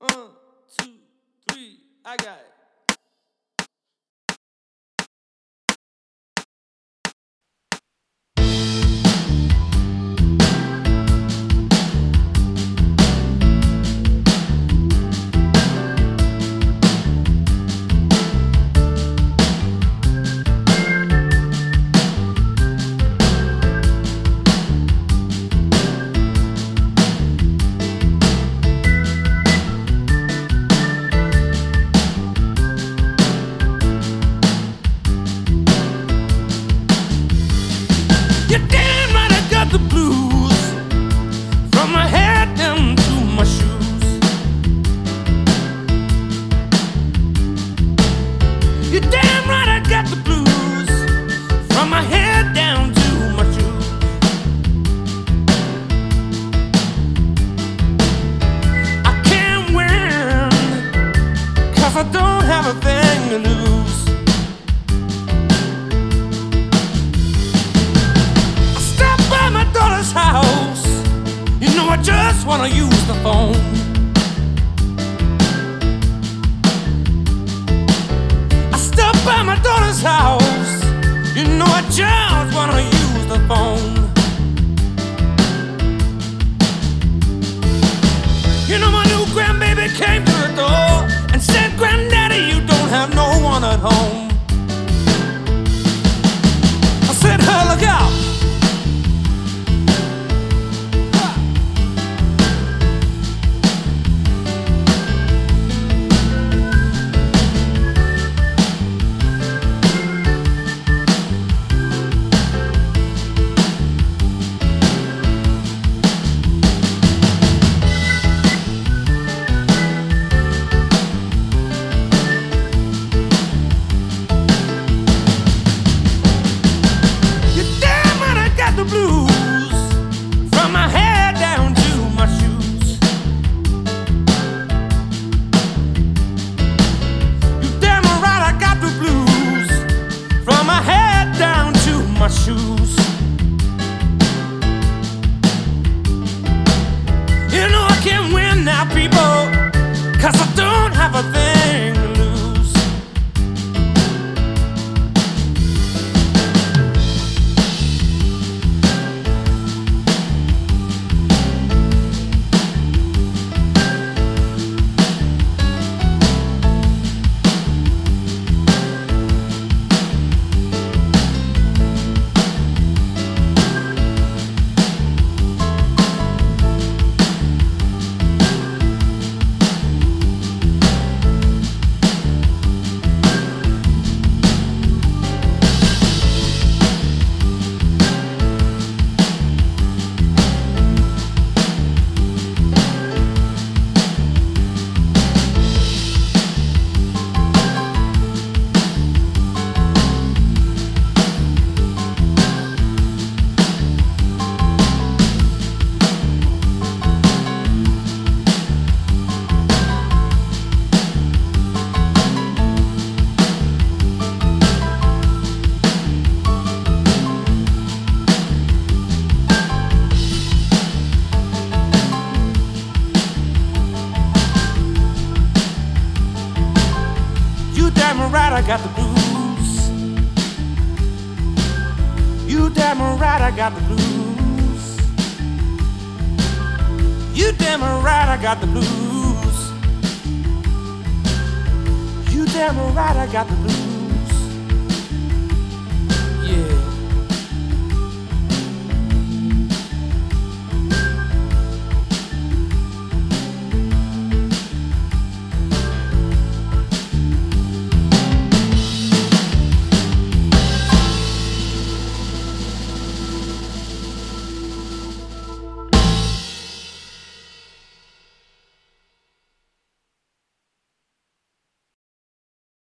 1, 2, 3, I got it. The blues from my head down to my shoes. You're damn right, I got the blues from my head down to my shoes. I can't win, 'cause I don't have a thing to lose. Daughter's house, you know I just wanna use the phone. I stop by my daughter's house, you know I just wanna use the phone. You know my new grandbaby came to the door and said, "Granddaddy, you don't have no one at home." I said, "Hey, look out." Shoes. You know I can't win now, people, 'cause I don't have a thing to lose. Damn right, I got the blues. You damn right, I got the blues. You damn right, I got the blues. You damn right, I got the blues.